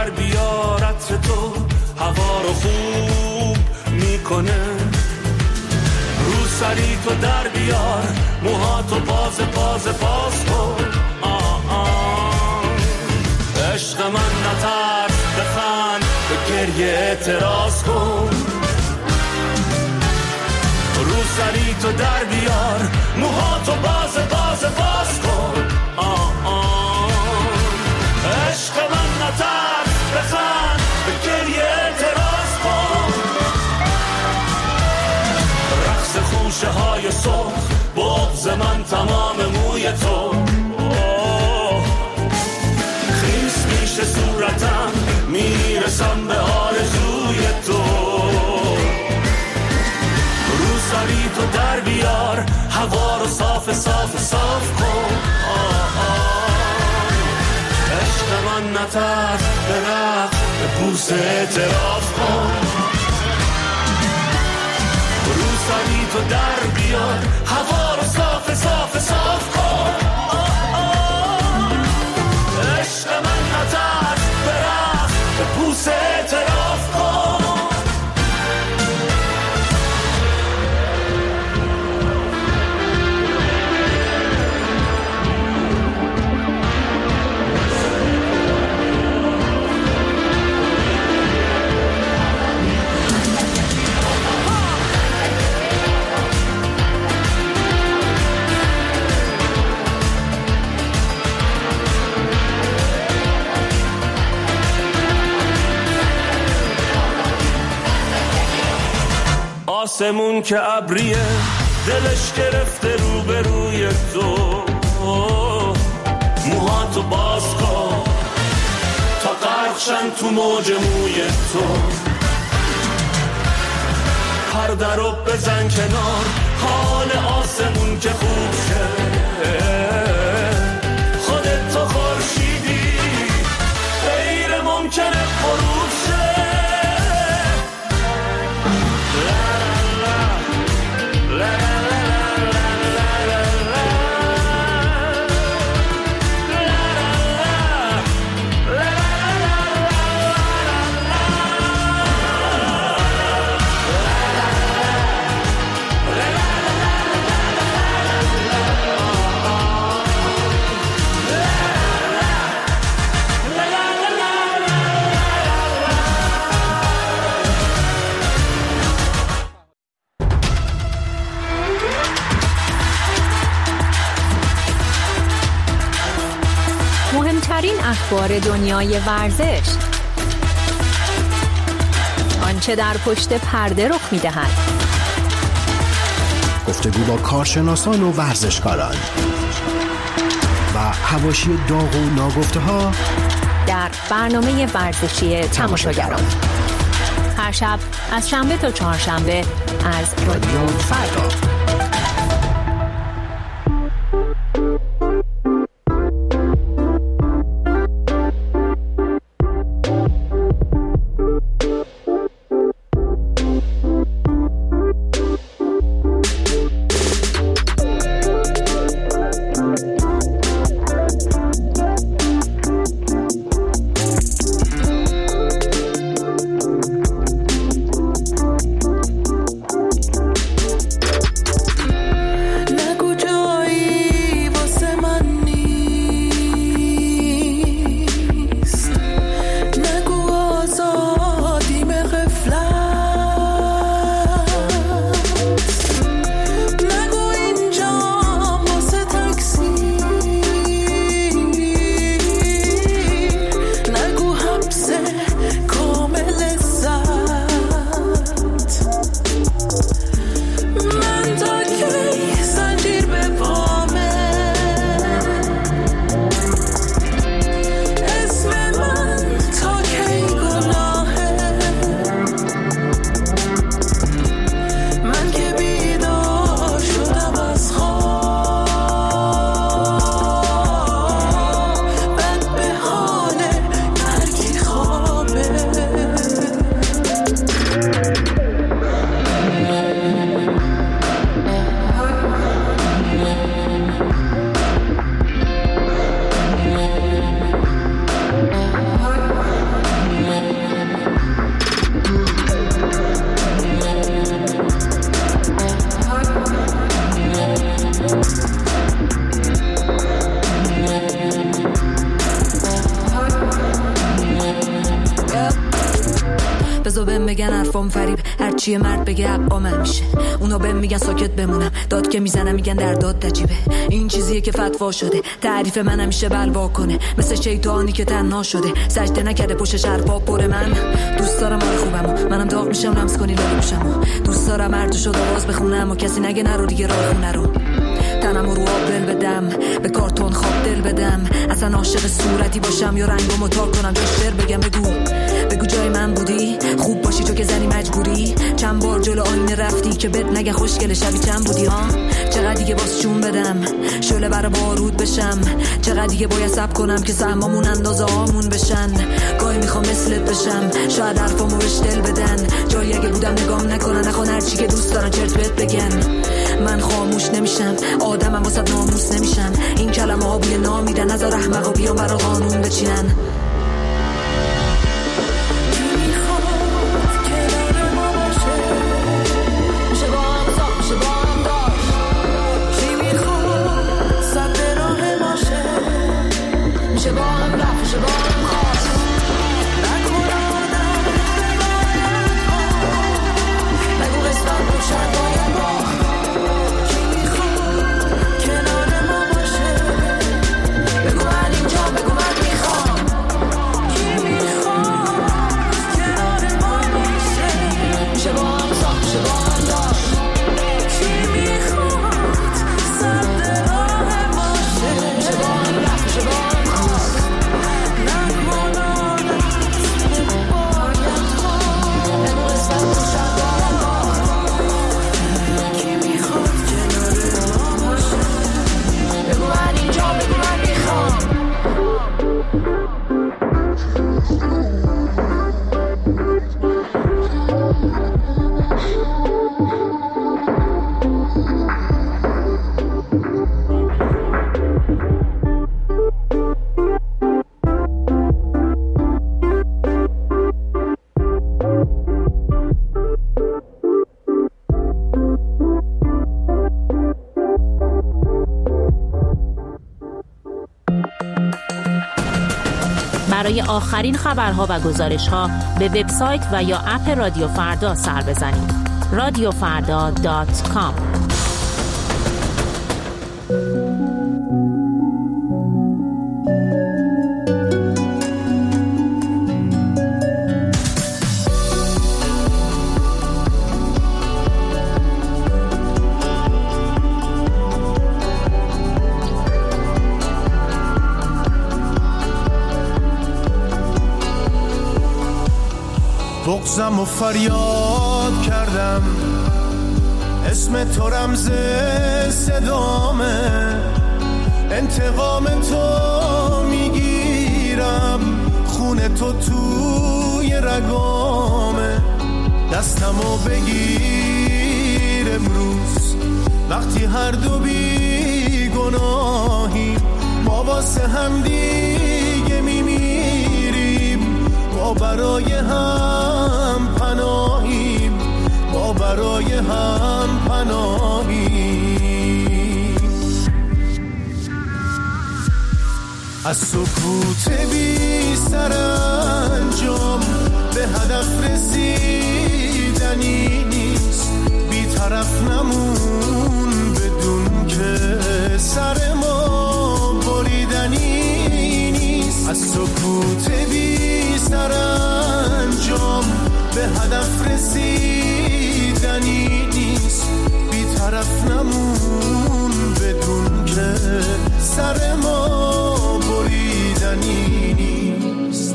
در بیارت تو هوا رو خوب میکنه. رو سری تو در بیار موهاتو باز کن. عشق من نترس بخند به گریه اعتراض کن. رو سری تو در بیار موهاتو باز کن. عشق من نترس بخند به گریه اعتراض کن. رقص خوشه های صبح بغض من تمام موی تو. خیس میشه صورتم میرسم به آرزوی تو. رو سری تو در بیار هوا رو صاف کن. عشق من نترس به رقص به بوسه اعتراف کن. رو سری تو در بیار هوا رو صاف کن. عشق من نترس به رقص به بوسه اعتراف کن. آسمون که ابریه دلش گرفته روبروی تو. موهاتو باز کن تا غرقشن تو موج موی تو. پرده رو بزن کنار حال آسمون که خوب شه. خودت تو خورشیدی غیر ممکنه غروب شه. مهمترین اخبار دنیای ورزش، آنچه در پشت پرده رخ می‌دهد، گفتگو با کارشناسان و ورزشکاران و حواشی داغ و ناگفته‌ها در برنامه ورزشی تماشاگران. هر شب از شنبه تا چهارشنبه از رادیو فردا. بذار بهم بگن حرفام فریب، هرچی مرد بگه حقا من میشه. اونا بهم میگن ساکت بمونم، داد که میزنم میگن در داد نجیبه. این چیزیه که فتوا شده، تعریف من همیشه بلوا کنه، مثل شیطانی که تنها شده، سجده نکرده پشتش حرفا پر. من دوست دارم آره خوبمو، منم داغ میشم لمس کنی لاله میشم. دوست دارم هر جو شد آواز بخونم و کسی نگه نرو دیگه راه خونه رو. تنم رو آب دل بدم، به کارتون خواب دل بدم، اصلا عاشق صورتی باشم یا رنگو متار کنم جاش بر بگم. بگو جای من بودی، خوب باشی تو که زنی مجبوری. چند بار جلو آینه رفتی که بد نگه خوشگل شبی چند بودی ها. چقدر دیگه باز جون بدم شعله برا بارود بشم، چقدر دیگه باید صبر کنم که سهمامون اندازه هامون بشن. گاهی میخوام مثلت بشم، شاید حرفامو بهش دل بدن، جایی اگه بودم نگام نکنن، نخوان هرچی که دوست دارن چرت بهت بگن. من خاموش نمیشم، آدمم واسه ناموس نمیشن، این کلمه ها بوی نامیدن، نذار احمقا بیان برا قانون بچینن. برای آخرین خبرها و گزارش‌ها به وبسایت و یا اپ رادیو فردا سر بزنید. radiofarda.com. بغضم و فریاد کردم، اسم تو رمز صدامه، انتقام تو میگیرم، خون تو توی رگامه. دستمو بگیر امروز وقتی هر دو بی گناهیم، ما واسه هم دیگه میمیریم، ما برای هم پناهیم، ما برای هم پناهیم. از سکوت بی سرانجام به هدف رسیدنی نیست، بی طرف نمون بدون که سر ما بریدنی نیست. از سکوت بی سرانجام به هدف رسیدنی نیست، بی طرف نمون بدون که سر ما بریدنی نیست.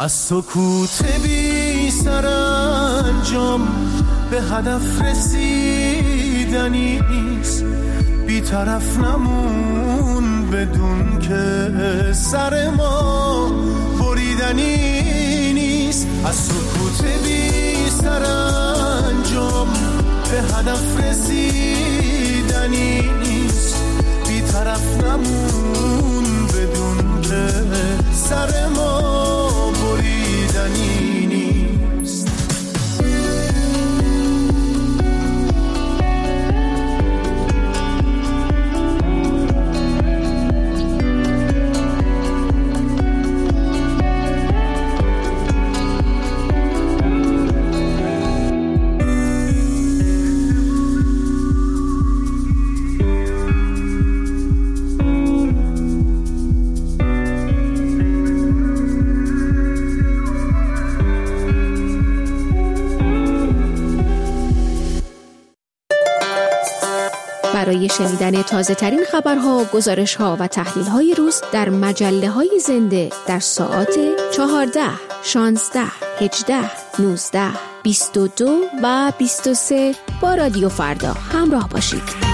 از سکوت بی سرانجام به هدف رسیدنی نیست، بی طرف نمون بدون که سر ما بریدنی نیست. از سکوت بی سرانجام به هدف رسیدنی نیست، بی طرف نمون بدون که سر ما بریدنی نیست. برای شنیدن تازه ترین خبرها، گزارش‌ها و تحلیل‌های روز در مجله‌های زنده در ساعات 14، 16، 18، 19، 22 و 23 با رادیو فردا همراه باشید.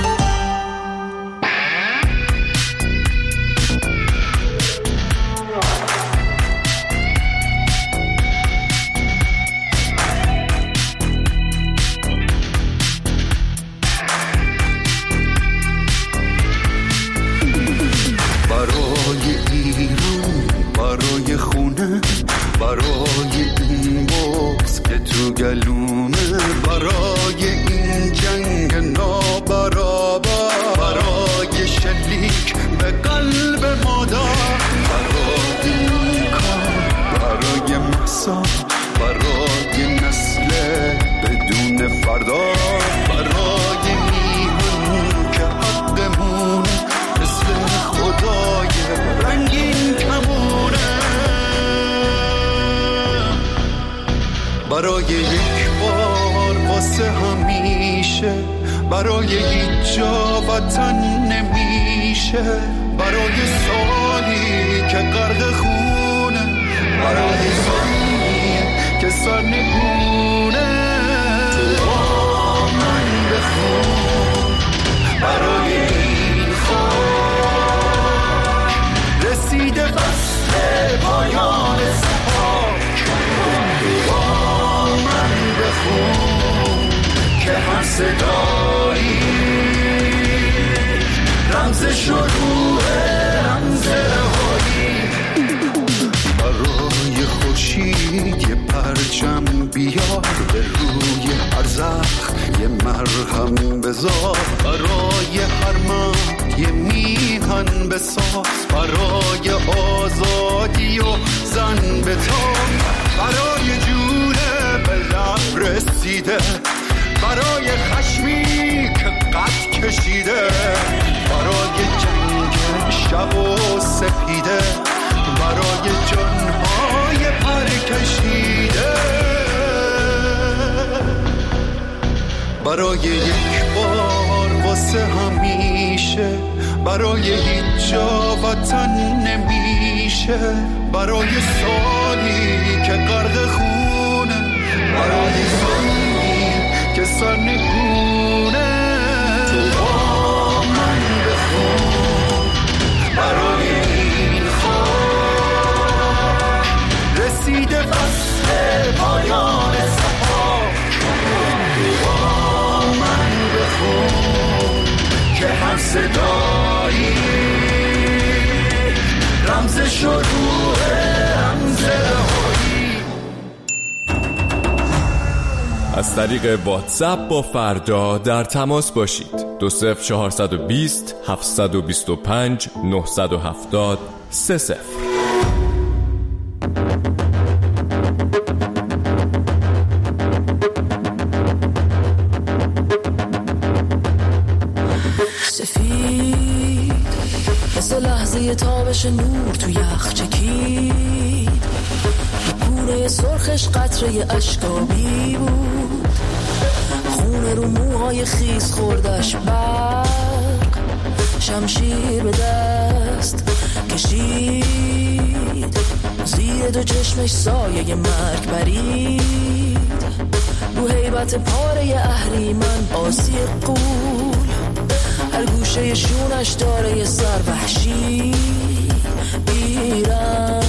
برای یک بار واسه همیشه، برای هیچ جا وطن نمیشه، برای سالی که غرق خونه، برای زمین که سرنگونه، تو با من بخون، برای این خاک رسیده فصل پایان سپاک، با من بخون که هر صدایی رمز شروع رمز رهایی. برای خورشید یه پرچم بیار، به روی هر زخم یه مرهم بذار، برای هر مرد یه میهن بساز، برای آزادی و زن بتاب، برای جونه به لب رسیده، برای خشمی که قد کشیده، برای جنگ شب و سپیده، برای جانهای پر کشیده، برای یک بار واسه همیشه، برای هیچ جا وطن نمیشه، برای سالی که غرق خونه، برای زمین که سرنگونه، تو با من بخون، برای این خاک رسیده فصل پایان سپاک، تو با من بخون که هر صدایی رمز شروع رمز رهایی. از طریق واتساپ با فردا در تماس باشید. 20420 725 970 30. سفید مثل لحظه تابش نور تو یخ چکید، گونه سرخش قطره اشکابی بود، خونه رو موهای خیس خوردش برق، شمشیر به دست کشید، زیر دو چشمش سایه مرگ برید، رو هیبت پاره اهریمن آسی قول، هر گوشه شونش داره یه سر وحشی ایران.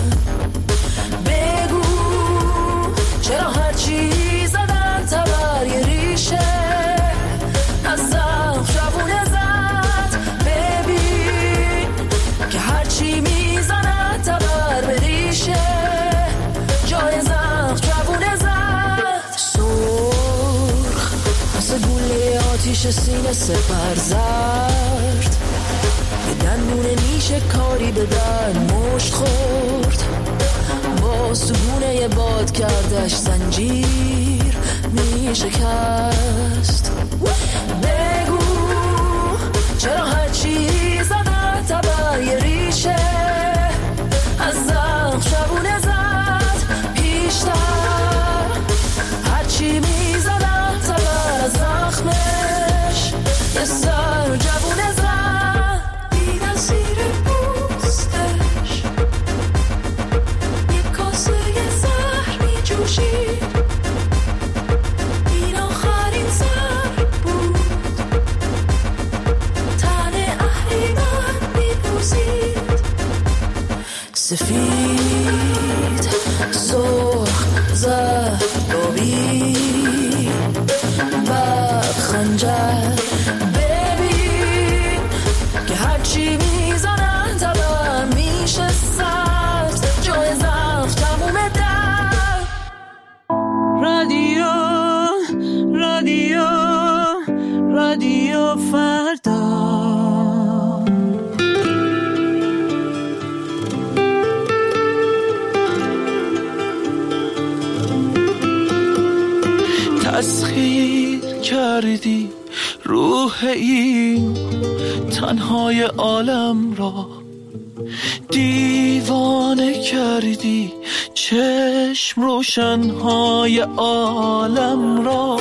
بگو چرا هرچی زدن تبر یه ریشه از زخم شبونه زد، ببین که هرچی میزنن تبر به ریشه جای زخم شبونه زد. سرخ مثل گوله آتیش سینه سپر زرد، یه دندون نیشه کاری به در مشت خورد، با سگونه یه باد کردش زنجیر می شکست. بگو چرا هرچی زدن تبر یه ریشه از زخم شبونه زد، پیشتر هرچی می زدن تبر از زخمش یه سر جوونه زد. دیدن زیر پوستش یه کاسه زهر می جوشید، این آخرین سر بود، تن اهریمن می پوزید. سفید سرخ زهر آبی بعد خنجر، ببین که هرچی میزنن تبر میشه سبز جای زخم تموم در. رادیو رادیو رادیو فردا. تسخیر کردی روح این تنهای عالم را، دیوانه کردی چشم روشنهای عالم را.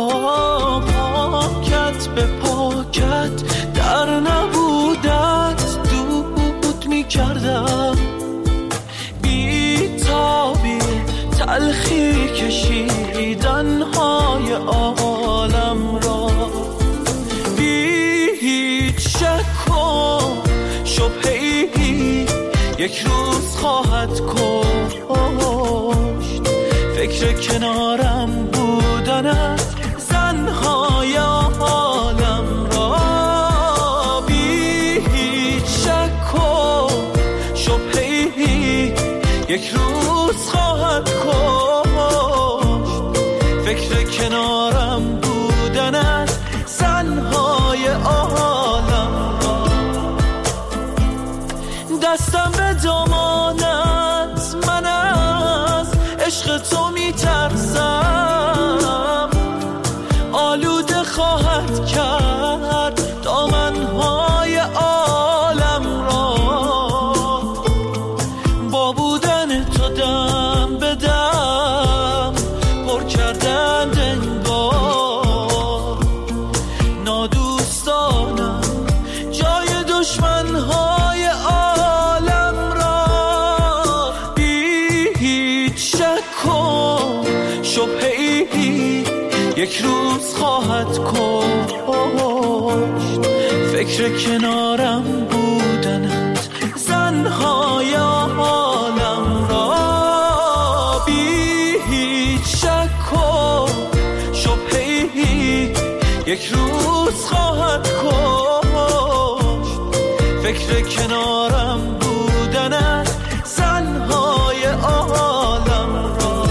پاکت به پاکت در نبودت دود می کردم، بی تابی تلخی کشیدنهای عالم را. بی هیچ شک و شبهه‌ای یک روز خواهد کشت، فکر کنارم بودنت زنهای عالم را. بی هیچ شک و شبهه‌ای یک روز خواهد کشت، فکر کنارم بودنت زنهای عالم را. دستم به دامانت من از عشق تو میترسم، آلوده خواهد کرد دامنهای عالم را. با بودن تو دم به دم پر کردن دنگار، نادوستانم جای دشمنهای عالم را. بی هیچ شک و شبهه‌ای یک روز خواهد کشت، فکر کنارم بودنت زنهای عالم را. بی هیچ شک و شبهه‌ای یک روز خواهد کشت، فکر کنارم بودنت زنهای عالم را.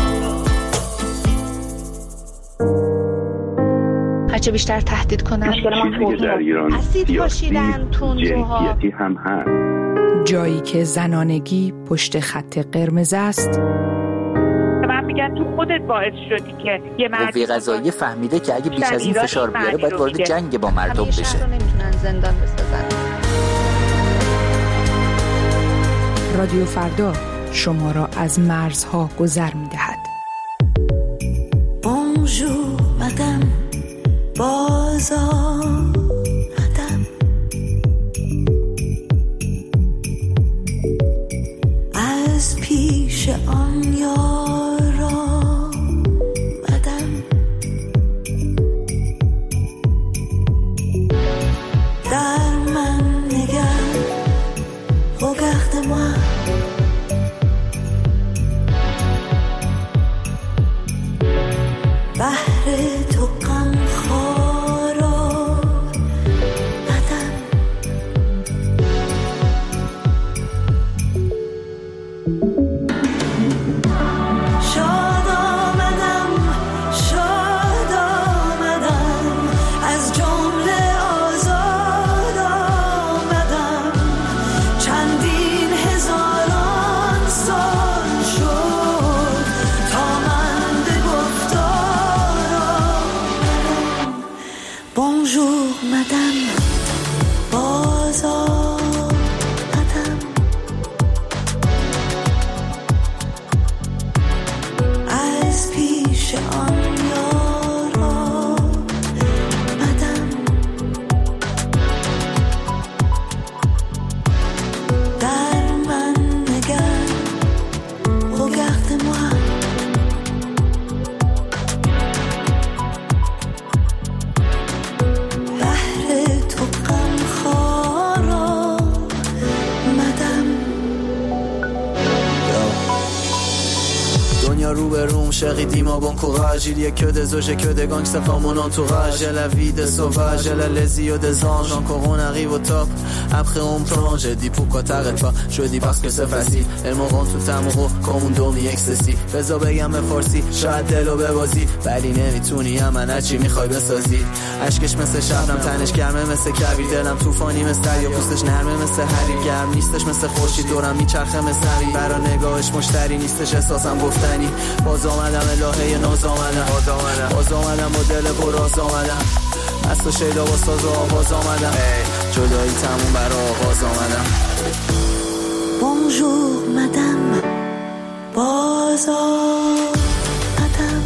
هرچه بیشتر تهدید کنن چیزی که در ایران اسید پاشیدن تندروها هم هست. جایی که زنانگی پشت خط قرمز است. من میگن تو خودت باعث شدی که یه مرد قوه قضاییه فهمیده که اگه بیش از این فشار بیاره باید وارد جنگ با مردم بشه. رو نمیتونن زندان بسازن. رادیو فردا شما را از مرزها گذر می‌دهد. Bonjour madame باز آمدم، از پیش آن یارا مدم در من نگر regarde-moi بحر تو غم خارا مدم شاد آمدم از جمله آزاد آمدم چندین هزاران سال شد تا من به گفتار آمدم بونژور مدم باز آمدم از پیش آن یارا مدم در من نگر regarde-moi بحر تو غم خارا مدم دنیا رو به روم chérie dis-moi bon courage il y a que des eaux j'ai que des gangsters dans mon entourage j'ai la vie des sauvages j'ai la les yeux des anges encore on arrive au top après on plonge j'ai dit pourquoi t'arrêtes pas je dis parce que c'est facile elles me rendent tout amoureux comme un dormi excessif بذار بگم به فارسی شاید دلو ببازی ولی نمیتونی من چی میخوای بسازی اشکش مثل شبنم تنش گرمه مثل کویر دلم طوفانی مثل دریا پوستش نرمه مثل حریر گرم نیستش مثل خورشید دورم میچرخه مثل حریر برا نگاهش مشتری نیستش احساسم گفتنی باز آمدم الهه ناز آمدم باز آمدم با دل براز آمدم از تو شیدا با ساز و آواز آمدم جدایی تموم برا آغاز آمدم بونژور مدم باز آمدم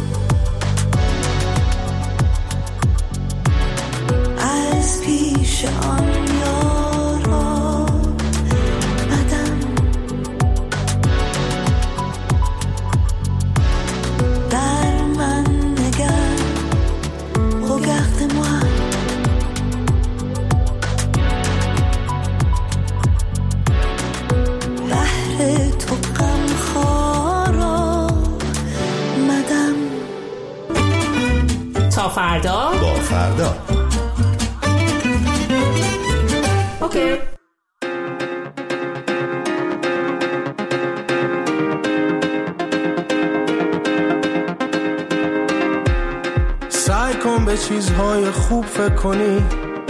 از پیش آن یارا مدم در من نگر regarde-moi بحر تو غم خارا مدم تا فردا با فردا اوکی سعی کن به چیزهای خوب فکر کنی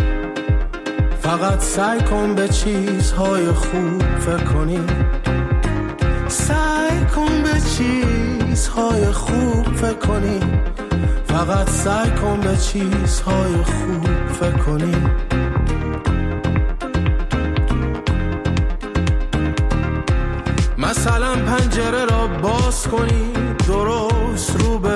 فقط سعی کن به چیزهای خوب فکر کنی سعی کن به چیزهای خوب فکر کنی فقط سعی کن به چیزهای خوب فکر کنی مثلا پنجره را باز کنی درست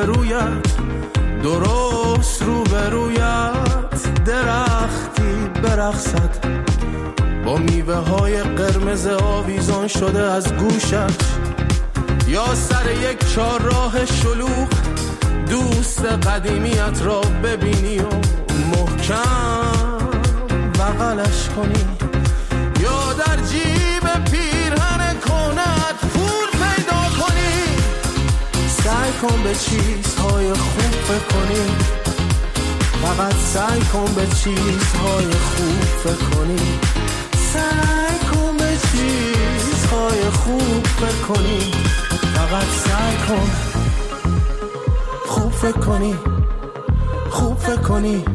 روبرویت درختی برقصد با میوه های قرمز آویزان شده از گوشش یا سر یک چهارراه شلوغ دوست قدیمیت را ببینی و محکم بغلش کنی یا در جیب پیرهن کنت پول پیدا کنی سعی کن به چیزهای خوب فکر کنی فقط سعی کن به چیزهای خوب فکر کنی سعی کن به چیزهای خوب فکر کنی فقط سعی کن خوب فکر کنی خوب فکر کنی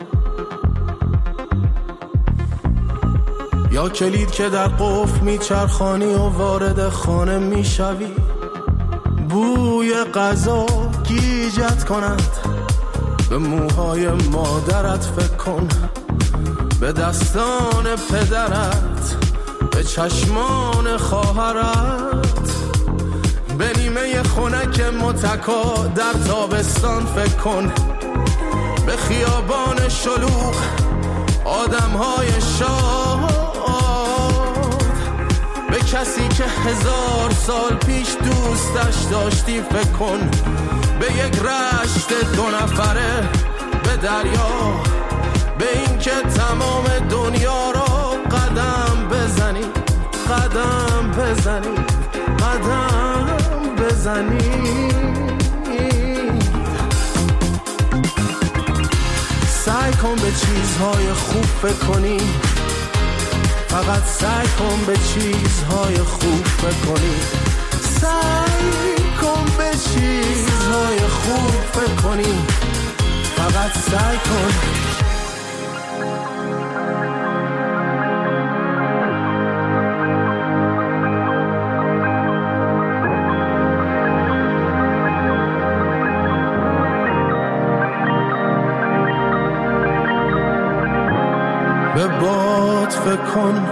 یا کلید که در قفل میچرخانی و وارد خانه میشوی بوی غذا گیجت کند به موهای مادرت فکر کن به دستان پدرت به چشمان خواهرت به نیمه خنک متکا در تابستان فکر کن به خیابان شلوغ آدمهای شاد به کسی که 1000 سال پیش دوستش داشتی فکر کن، به یک رشت 2 نفره به دریا، به این که تمام دنیا را قدم بزنی، قدم بزنی، قدم بزنی. سعی کن به چیزهای خوب فکر کنی، فقط سعی کن به چیزهای خوب فکر کنی، سعی کن به چیزهای خوب فکر کنی، فقط سعی کن. به باد فکر کن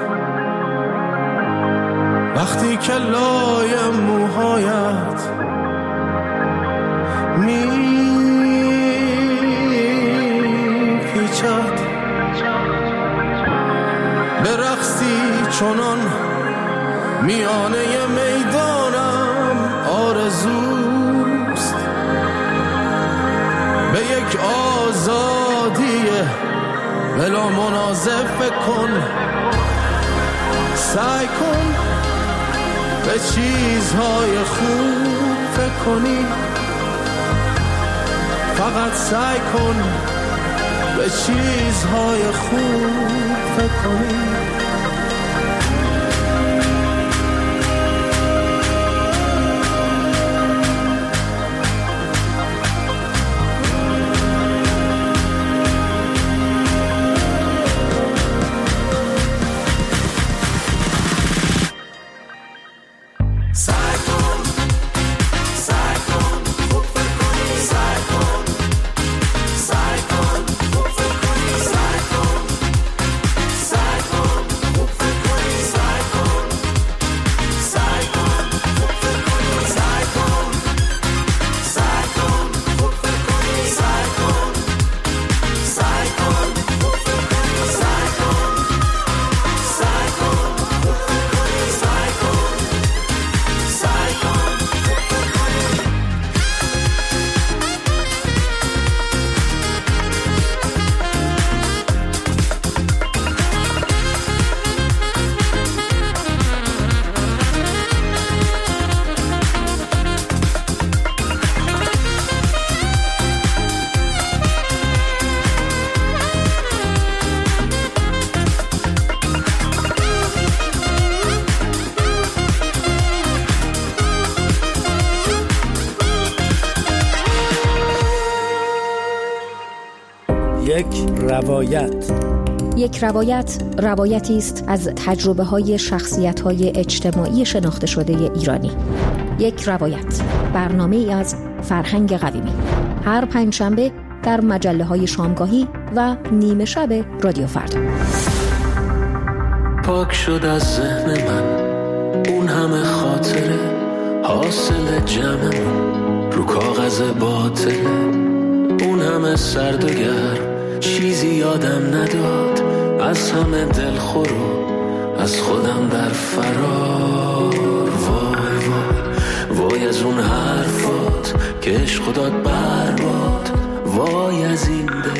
وقتی که لای موهایت میپیچد، به رقصی چنان میانه میدانم آرزوست، به یک آزادی بلا منازع فکر کن، سعی کن به چیزهای خوب فکر کنی، فقط سعی کن به چیزهای خوب فکر کنی. یک روایت روایتی است از تجربه‌های شخصیت‌های اجتماعی شناخته شده ایرانی. یک روایت، برنامه‌ای از فرهنگ قویمی، هر پنجشنبه در مجله‌های شامگاهی و نیمه شب رادیو فردا. پاک شد از ذهن من اون همه خاطره، حاصل جمعمون رو کاغذ باطله، اون همه سرد و گرم چیزی یادم نداد، از همه دلخور و از خودم در فرار. وای وای وای از اون حرفات که عشق داد برباد، وای از این دل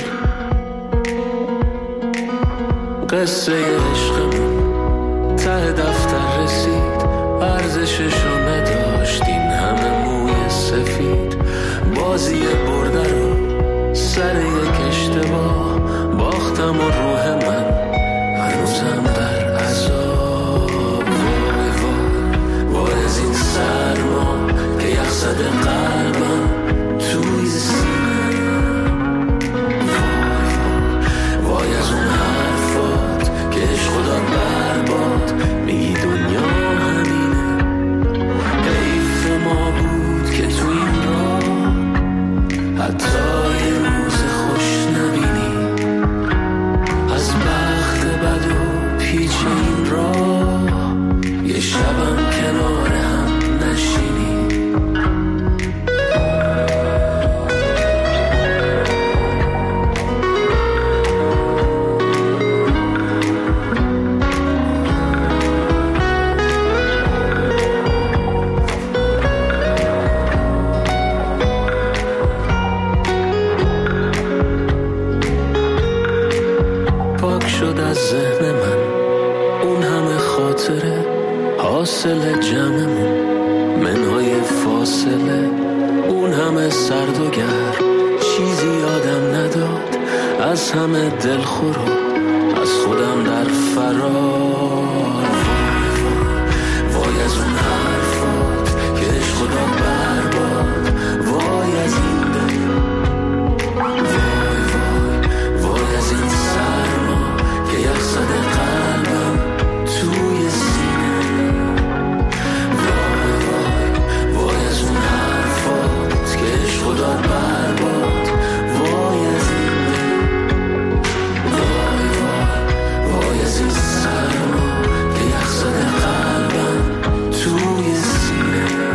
قصه عشقمون ته دفتر رسید، ارزششو نداشت این همه موی سفید، بازی برده رو سر یک اشتباه باختم و روح من هنوزم در عذاب. وای وای وای از این سرما که یخ زده قلبم توی سینه‌ام. وای وای از اون حرفات که عشق داد برباد، میگی دنیا همینه، حیف ما بود که تو این راه حتی یه روز خوش نبینی. حاصل جمعمون منهای فاصله اون همه سرد و گرم چیزی یادم نداد از همه دلخورو از خودم در فرار وای از اون حرفات که عشق خدا برباد وای از این دل وای از این سرما که یخ زده قلبم توی سینه وای از اون حرفات که عشق خدا برباد وای از این دل وای از این سرما که یخ زده قلبم توی سینه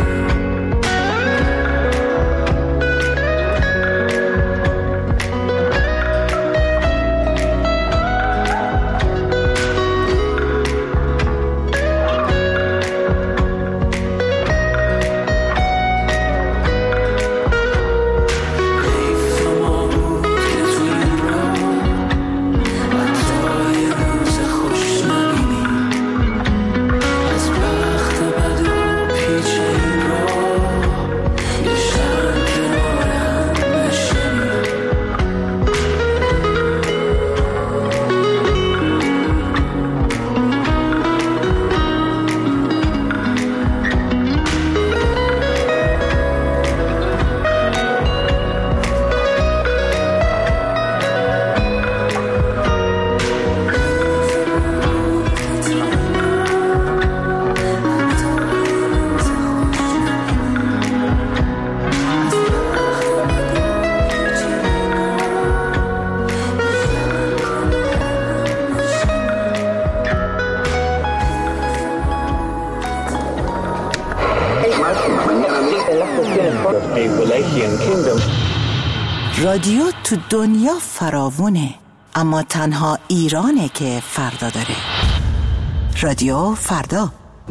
رادیو تو دنیا فراوونه، اما تنها ایرانه که فردا داره. رادیو فردا.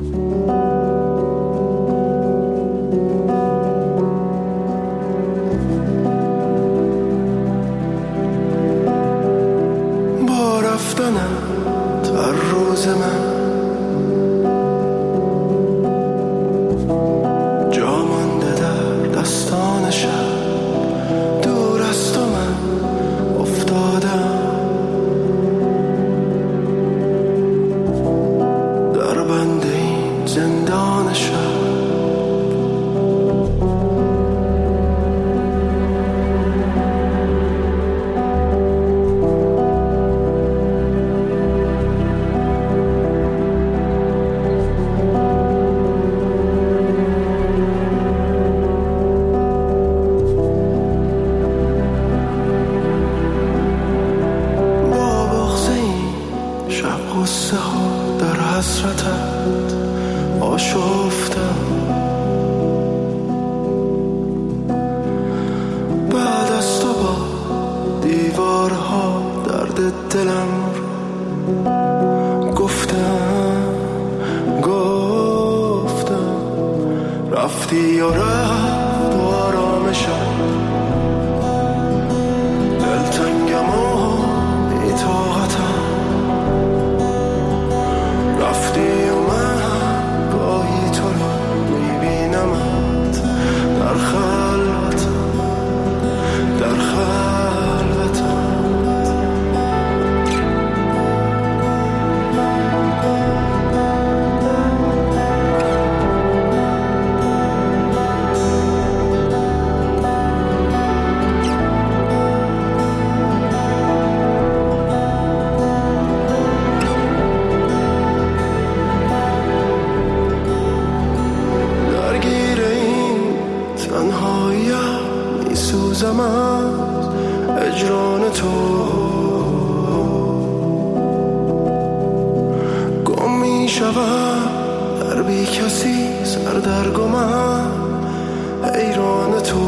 با رفتنم تا روز من جا مانده در دستان شب، دور از تو من افتادم در بند این زندان شب. قصه ها در حسرتت آشفتم، بعد از تو با دیوارها درد دلم رو گفتم رفتی و رفت و آرامشم، دلتنگم و بی‌طاقتم، رفتی و من گاهی تو رو میبینمت در خلوتم، در خلوتم. میسوزم از اجران تو، گم میشوم در بی کسی سردرگمم حیران تو،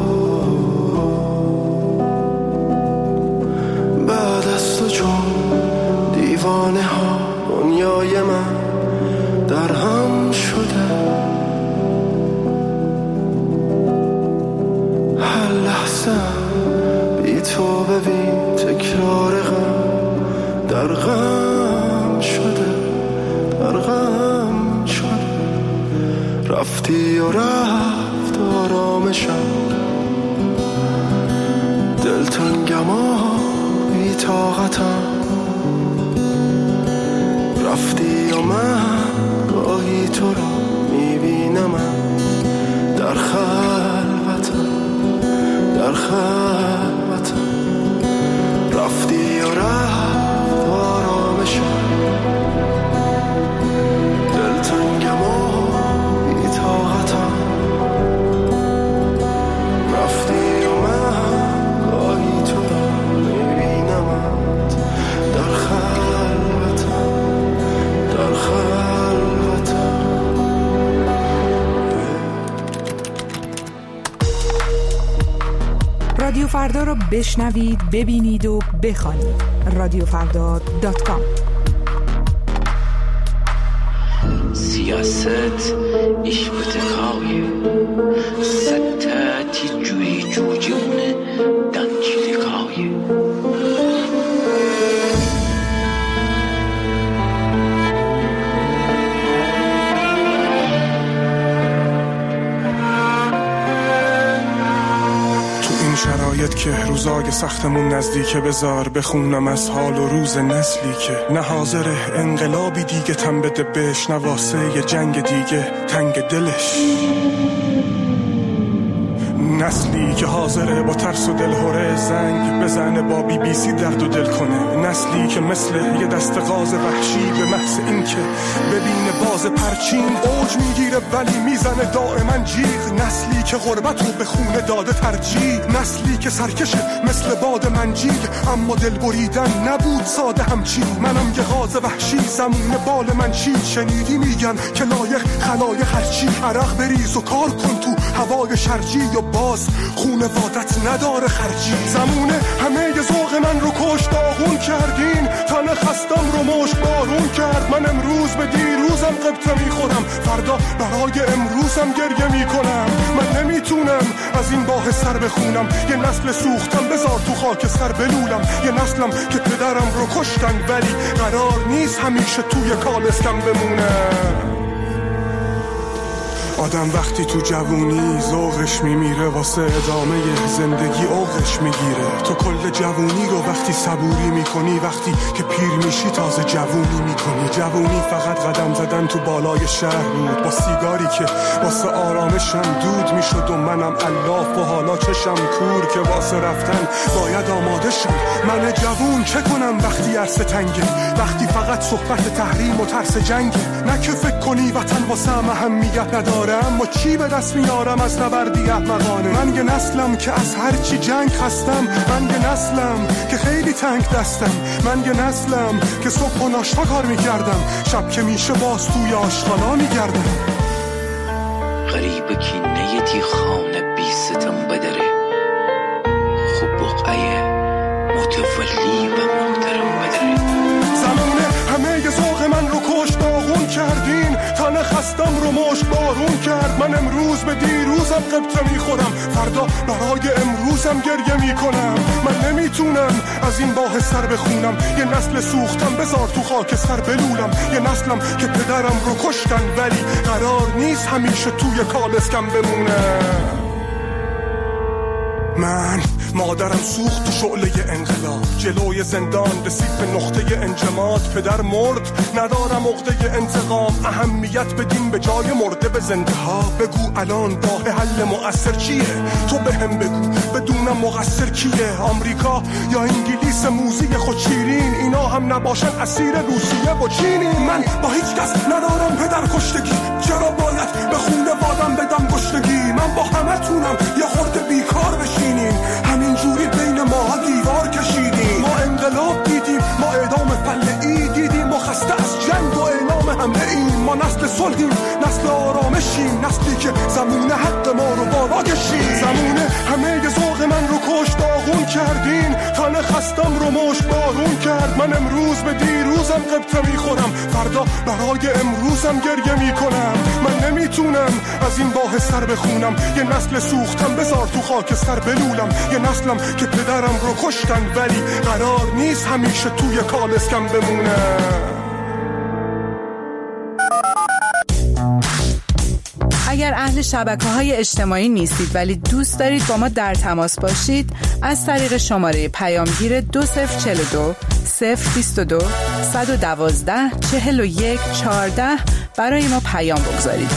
بعد از تو چون دیوانه ها دنیای من در هم شده، هر لحظه بی تو ببین تکرار غم در غم شده، در غم شده. رفتی و رفت آرامشم، دلتنگم و بی طاقتم. رفتی و من گاهی تو را میبینم در خلوتم، در خلوتم. رفتی و رفت آرامشم، دلتنگم و بی طاقتم. رفتی و من گاهی تو را میبینم در خلوتم، در خلوتم. رادیو فردا رو بشنوید، ببینید و بخوانید. رادیوفردا.com. سیاست ایش بتکاوی ستاتی جوی جوجونه دانچی دکاوی. شرایط که روزای سختمون نزدیکه، بذار بخونم از حال و روز نسلی که نه حاضر انقلابی دیگه تن بده بهش، نه واسه یه جنگ دیگه تنگ دلش. نسلی که حاضره با ترس و دلهوره زنگ بزنه، با BBC درد و دل کنه. نسلی که مثل یه دست غاز وحشی به محض این که ببینه باز پرچین اوج میگیره ولی میزنه دائما جیغ. نسلی که غربت رو به خونه داده ترجیح. نسلی که سرکشه مثل باد منجیل، اما دل بریدن نبود ساده همچین. منم یه غاز وحشی زمون بال من چید. شنیدی میگن که لایق خلایق هرچی، عرق بریز و کار کن تو هوای شرجی، یا باز خونوادت نداره خرجی. زمونه همه ی ذوق من رو کش داغون کردین، تن خستم رو مشت بارون کرد. من امروز به دیروزم قبطه میخورم، فردا برای امروزم گریه میکنم. من نمیتونم از این باه سر بخونم، یه نسل سوختم بذار تو خاک سر بلولم. یه نسلم که پدرم رو کشتن ولی قرار نیست همیشه توی کالسکم بمونم. آدم وقتی تو جوونی ذوقش میمیره، واسه ادامه زندگی اوقش میگیره. تو کل جوونی رو وقتی صبوری میکنی، وقتی که پیر میشی تازه جوونی میکنی. جوونی فقط قدم زدن تو بالای شهر بود، با سیگاری که واسه آرامشم دود میشد و منم الاف و حالا چشم کور که واسه رفتن باید آماده شم. من جوون چه کنم وقتی عرصه تنگه، وقتی فقط صحبت تحریم و ترس جنگه. نه که فکر کنی وطن واسه اهمیت نداره، اما چی به دست میارم از نبردی احمقانه. من یه نسلم که از هر چی جنگ خستم، من یه نسلم که خیلی تنگ دستم. من یه نسلم که صبح و ناشتا کار میکردم، شب که میشه باز توی آشغالا میگردم. غریب کی نیتی خانه بی ستم بدره، خوب بقعه متولی و محترم بدره. زمونه همه ی ذوق من رو کش داغون کردین، تن خستم رو مشت بارون کرد. من امروز به دیروزم قبطه میخورم، فردا برای امروزم گریه میکنم. من نمیتونم از این باه سر بخونم، یه نسل سوختم بذار تو خاک سر بلولم. یه نسلم که پدرم رو کشتن ولی قرار نیست همیشه توی کالسکم بمونم. من مادرم سوخت تو شعله انقلاب، جلوی زندان رسید به نقطه انجماد. پدر مرد ندارم عقده انتقام، اهمیت بدیم به جای مرده به زنده ها. بگو الان راه حل مؤثر چیه، تو بهم بگو بدونم مقصر کیه. آمریکا یا انگلیس موزی خود شیرین، اینا هم نباشن اسیر روسیه و چینی. من با هیچ کس ندارم پدر کشتگی، چرا باید به خونوادم بدم گشتگی. من با همه تونم یه خورده بیکار بشینیم، همینجوری بین ما دیوار کشیدیم. ما انقلاب دیدیم، ما اعدام فلعی دیدیم، ما خسته از جنگ و اعلام حمله ایم. ما نسل صلحیم، نسل آرامشیم، نسلی که زمونه حق ما رو بالا کشیم. زمونه همه ی ذوق من رو کش داغون کردین، تن خستم رو مشت بارون کرد. من امروز به دیروزم قبطه میخورم، فردا برای امروزم گریه میکنم. من نمیتونم از این باه سر بخونم، یه نسل سوختم بذار تو خاک سر بلولم. یه نسلم که پدرم رو کشتن ولی قرار نیست همیشه توی کالسکم بمونم. اگر اهل شبکه‌های اجتماعی نیستید ولی دوست دارید با ما در تماس باشید، از طریق شماره پیامگیر 2042 022 112 41 14 برای ما پیام بگذارید.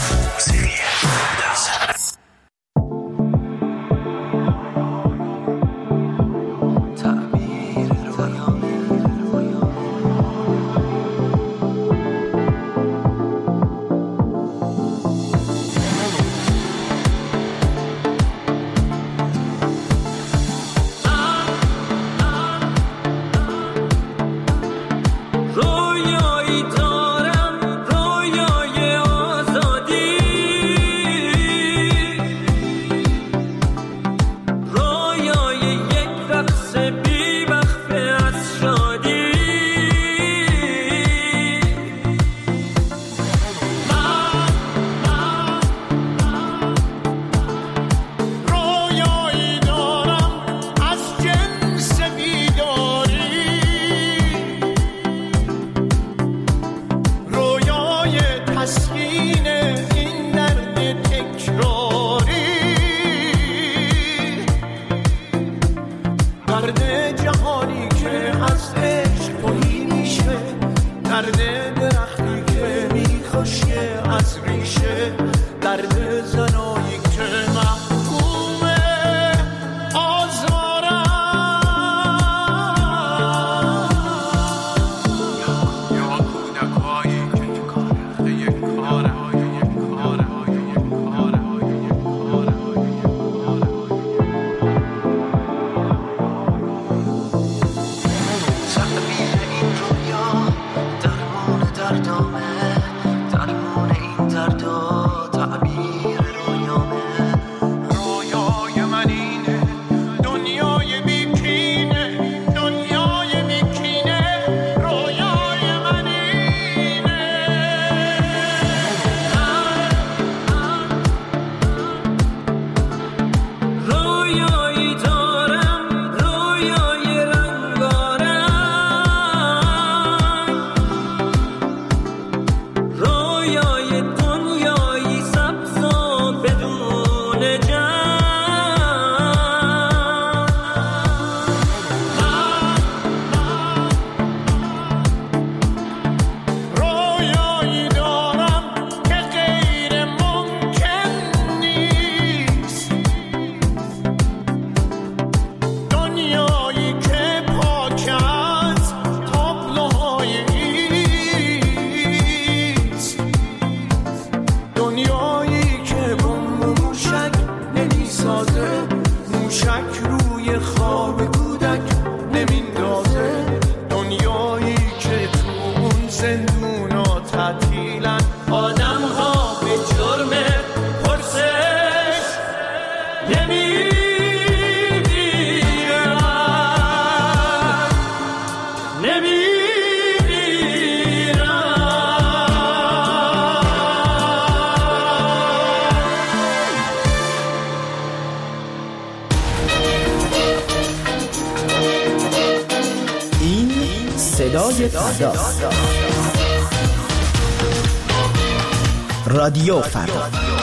رادیو فردا.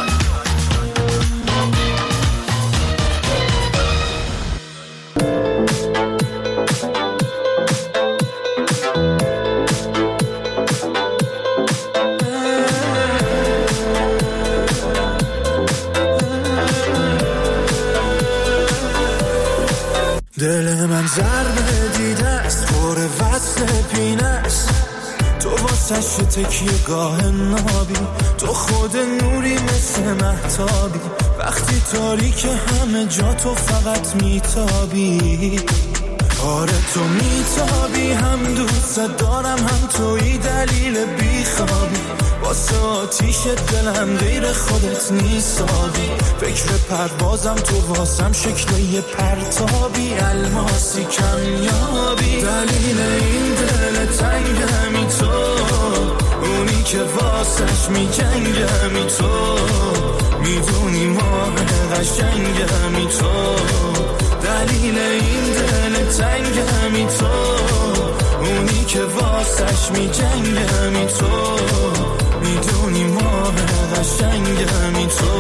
دل من ضربه دیده است، پر وصل پینه است، تو واسش تکیه گاه نابی، تو خود نوری مثل مهتابی، وقتی تاریک همه جا تو فقط میتابی. آره تو میتابی، هم دوست دارم هم توی دلیل بیخوابی، واسه آتیش دلم غیر خودت نیستابی، فکر پروازم تو واسم شکل یه پرتابی، الماسی کمیابی، دلیل این دل تنگمی تو، اونی که واسش میجنگمی تو، میدونی ماه قشنگمی تو، دلیل این دل تنگمی تو، اونی که واسش میجنگمی تو، میدونی ماه قشنگمی تو.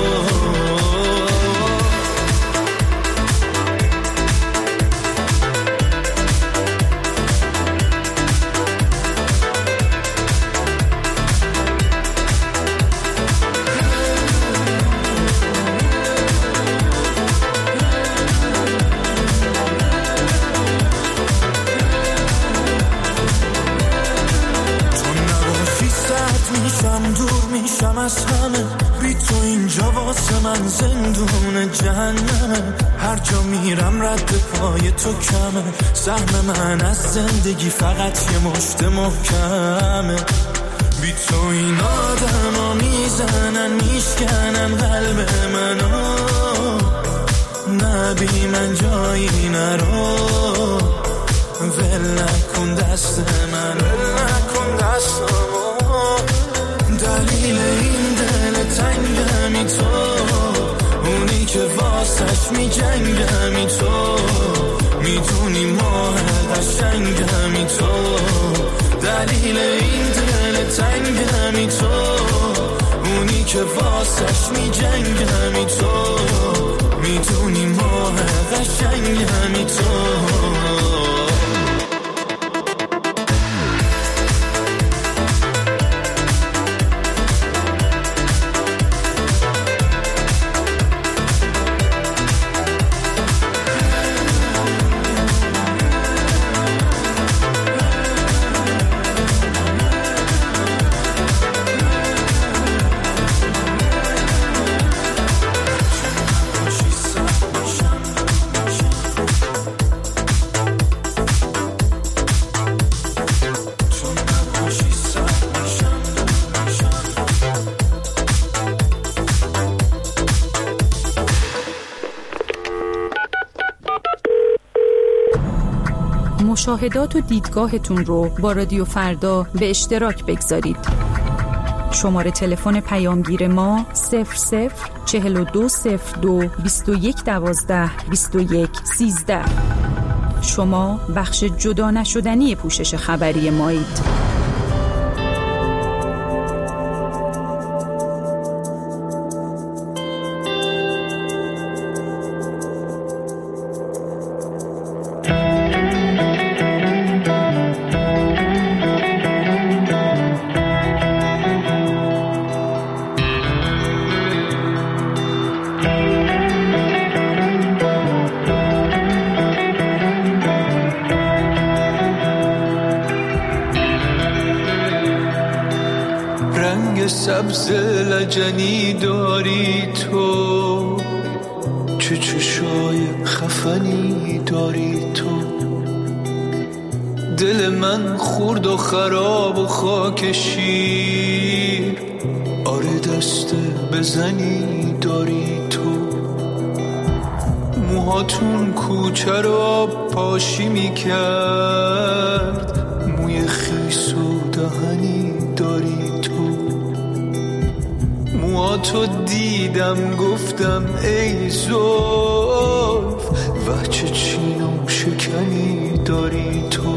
جمعه، بی تو اینجا واسه من زندون جهنمه. هر جا میرم رد پای تو کمه، سهم من از زندگی فقط یه مشت محکمه. بی تو این آدم ها میزنن میشکنن قلب منو، نه بی من جایی نرو. ول نکن دست من، ول نکن دستمو. دلیل این دل تنگمی تو، اونی که واسش می جنگمی تو. میدونی ماه قشنگمی تو، دلیل این دل تنگمی تو، اونی که واسش می جنگمی تو. میدونی ماه قشنگمی تو. مشاهدات و دیدگاهتون رو با رادیو فردا به اشتراک بگذارید. شماره تلفن پیامگیر ما 004202 2112 2113. شما بخش جدا نشدنی پوشش خبری مایید. سبز لجنی داری تو، چه چشای خفنی داری تو. دل من خورد و خراب و خاک شیر، آره دست بزنی داری تو. موهاتون کوچه رو آب پاشی میکرد، موی خیس و دهنی داری تو. موهاتو دیدم گفتم ای زلف، و چه چین و شکنی داری تو.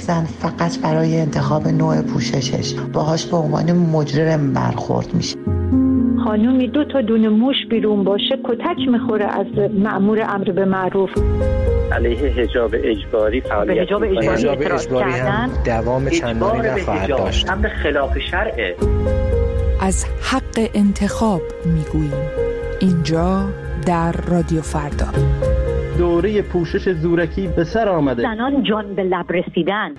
زن فقط برای انتخاب نوع پوششش باهاش به عنوان مجرم برخورد میشه. خانومی 2 تا دونه موش بیرون باشه کتک میخوره از مأمور امر به معروف. علیه حجاب اجباری فعالیت حجاب اجباری هم دوام چندانی نخواهد داشت. امر خلاف شرعه. از حق انتخاب میگوییم اینجا در رادیو فردا. دوره پوشش زورکی به سر آمده. زنان جان به لب رسیدن.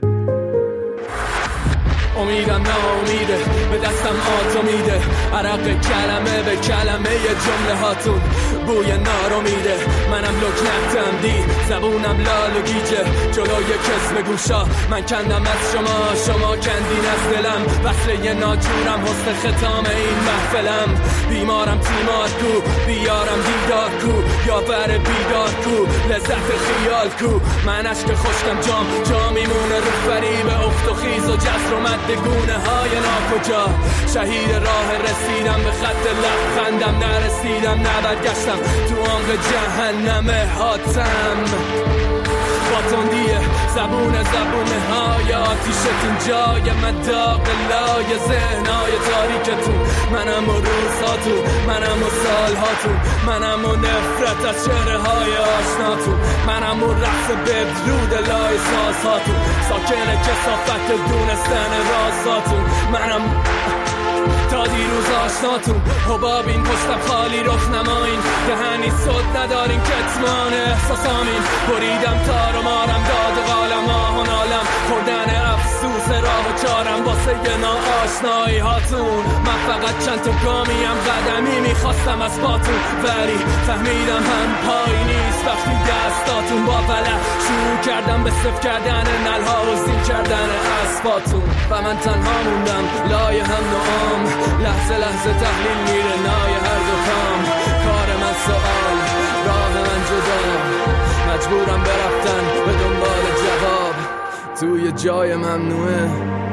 امیدم ناامیده به دستم آتو میده، عرق کلمه به کلمه جمله هاتون بوی نارامیده. منم لکنتم دی زبونم لال و گیجه جلوی کسب گوشا. من کندم از شما کندین از دلم. وصله ناجورم حسن ختام این محفلم. بیمارم تیمار کو بیارم دیدار کو یا بر بیدار کو لذت خیال کو. من عشق خشکم جا میمونه رو فریب افت و خیز و جسر و مد گونه های ناکجا. شهید راه رسیدم به خط لبخندم نرسیدم نبرگشتم تو عمق جهنم حاتم. با تندیه زبونه های آتیشتون جای مداق لای ذهنهای تاریکتون. منم و روزهاتون منم و سالهاتون منم و نفرت از چهره های آشناتون منم و رقص بدرود لای سازهاتون ساکن کثافت دونستن رازهاتون منم تا دیروز آشناتون. حبابین پشتم خالی رخ نمایین دهنی صد ندارین کتمان احساسامین. بریدم تار و مارم داد و قالم آه و نالم خوردن افسوس راه و چارم واسه ناآشنایی هاتون. من فقط چند تا گامیم قدمی میخواستم از پاتون ولی فهمیدم هم پایی نیست وقتی دستاتون با فلک شروع کردم به صف کردن نلها و زین کردن اسباتون. و من تنها موندم لای هم نوام لحظه لحظه تحلیل میره نای هر دو کام. کار من سوال راه من جدا مجبورم برفتن به دنبال جواب توی جای ممنوعه